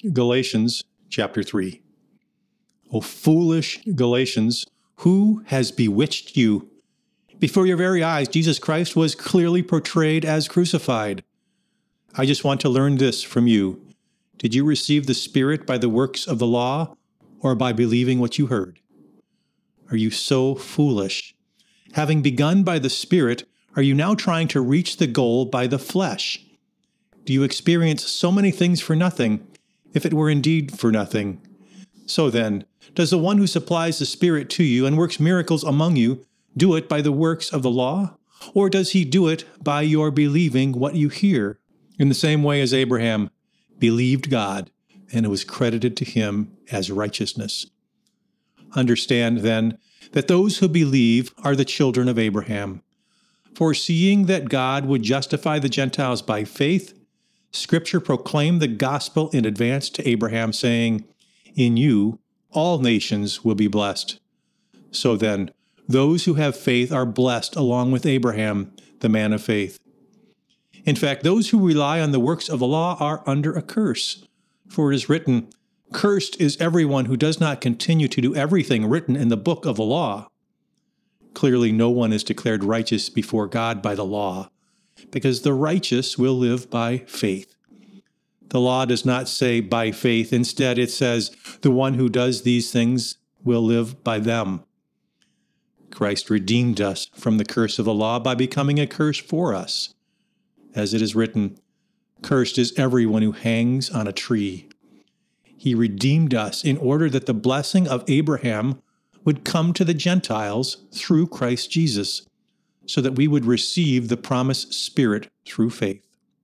Galatians chapter 3. O foolish Galatians, who has bewitched you? Before your very eyes, Jesus Christ was clearly portrayed as crucified. I just want to learn this from you. Did you receive the Spirit by the works of the law or by believing what you heard? Are you so foolish? Having begun by the Spirit, are you now trying to reach the goal by the flesh? Do you experience so many things for nothing, if it were indeed for nothing? So then, does the one who supplies the Spirit to you and works miracles among you do it by the works of the law? Or does he do it by your believing what you hear? In the same way as Abraham believed God, and it was credited to him as righteousness. Understand, then, that those who believe are the children of Abraham. Foreseeing that God would justify the Gentiles by faith, Scripture proclaimed the gospel in advance to Abraham, saying, "In you all nations will be blessed." So then, those who have faith are blessed along with Abraham, the man of faith. In fact, those who rely on the works of the law are under a curse. For it is written, "Cursed is everyone who does not continue to do everything written in the book of the law." Clearly, no one is declared righteous before God by the law, because the righteous will live by faith. The law does not say by faith. Instead, it says the one who does these things will live by them. Christ redeemed us from the curse of the law by becoming a curse for us. As it is written, "Cursed is everyone who hangs on a tree." He redeemed us in order that the blessing of Abraham would come to the Gentiles through Christ Jesus, so that we would receive the promised Spirit through faith.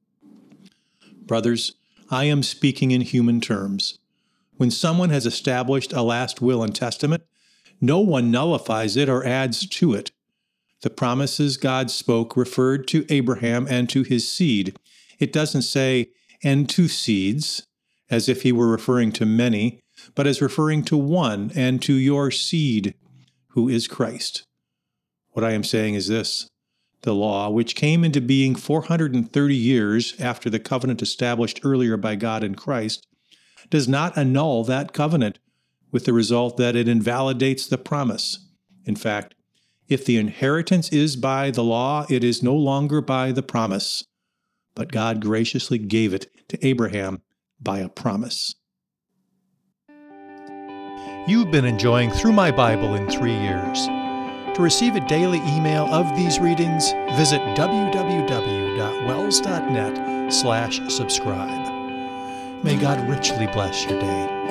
Brothers, I am speaking in human terms. When someone has established a last will and testament, no one nullifies it or adds to it. The promises God spoke referred to Abraham and to his seed. It doesn't say, "and to seeds," as if he were referring to many, but as referring to one, "and to your seed," who is Christ. What I am saying is this: the law, which came into being 430 years after the covenant established earlier by God in Christ, does not annul that covenant, with the result that it invalidates the promise. In fact, if the inheritance is by the law, it is no longer by the promise, but God graciously gave it to Abraham by a promise. You've been enjoying Through My Bible in 3 Years. To receive a daily email of these readings, visit www.wells.net/subscribe. May God richly bless your day.